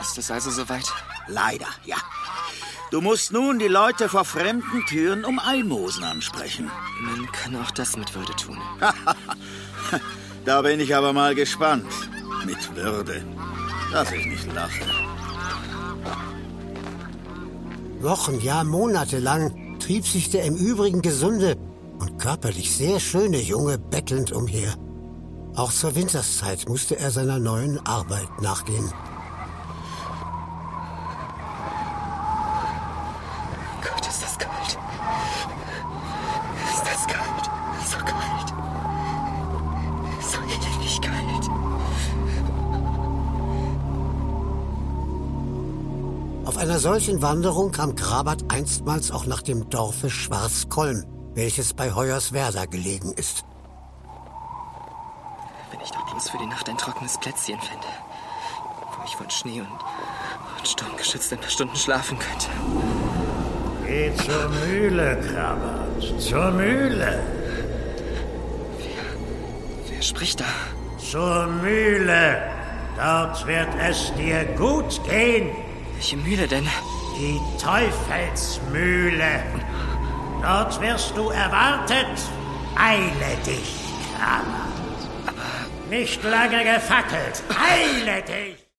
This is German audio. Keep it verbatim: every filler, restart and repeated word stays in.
Ist es also soweit? Leider, ja. Du musst nun die Leute vor fremden Türen um Almosen ansprechen. Man kann auch das mit Würde tun. Da bin ich aber mal gespannt. Mit Würde. Dass ich nicht lache. Wochen, ja Monate lang trieb sich der im Übrigen gesunde und körperlich sehr schöne Junge bettelnd umher. Auch zur Winterszeit musste er seiner neuen Arbeit nachgehen. Gott, ist das kalt. Ist das kalt. So kalt. So ewig kalt. Auf einer solchen Wanderung kam Krabat einstmals auch nach dem Dorfe Schwarzkolm, welches bei Hoyerswerda gelegen ist. Wenn ich doch bloß für die Nacht ein trockenes Plätzchen fände, wo ich von Schnee und, und Sturm geschützt ein paar Stunden schlafen könnte. Geh zur Mühle, Krabat, zur Mühle. Wer, wer spricht da? Zur Mühle. Dort wird es dir gut gehen. Welche Mühle denn? Die Teufelsmühle. Dort wirst du erwartet. Eile dich, Krabat. Nicht lange gefackelt. Eile dich!